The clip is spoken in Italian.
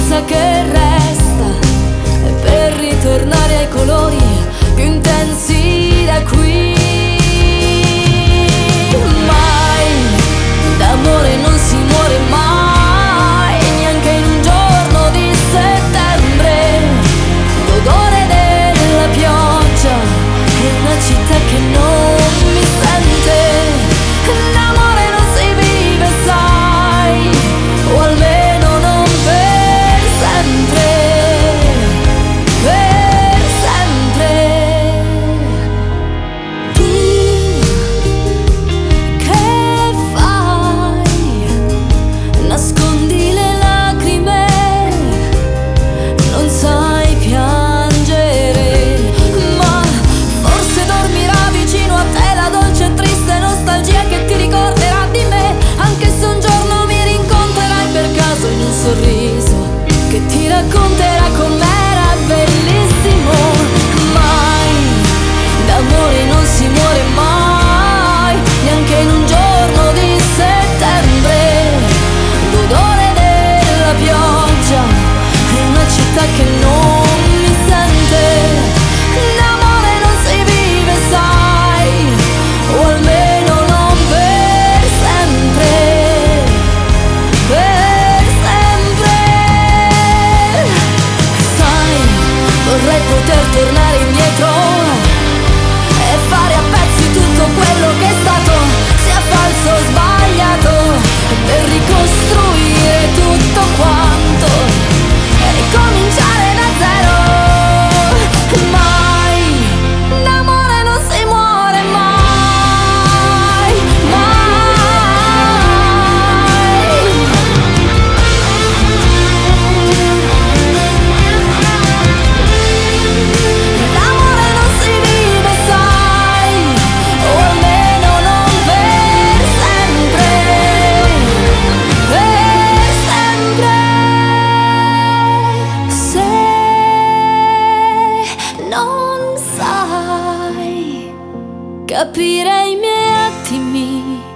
cosa che resta è per ritornare ai colori più intensi da qui. Mai d'amore non si muore mai, neanche in un giorno di settembre. L'odore della pioggia è una città che non mi sente. L'amore non si vive, sai, o almeno non per sempre. Per sempre. Tu che fai? Nascondi le lacrime, non sai piangere, ma forse dormirà vicino a te la dolce e triste nostalgia che ti ricorderà di me, anche se un giorno mi rincontrerai per caso in un sorriso che ti racconterà com'era bellissimo. Mai d'amore non si muore mai, neanche in un giorno di settembre. L'odore della pioggia è una città che non mi sente. L'amore non si vive, sai, o almeno non per sempre. Per sempre. Sai, vorrei poter tornare indietro e fare a pezzi tutto quello che è stato, sia falso o sbagliato, per ricostruire tutto quanto e ricominciare da zero. Mai d'amore non si muore mai, mai. L'amore non si vive, sai, o almeno non per sempre. Per sempre. Se non sai capire i miei attimi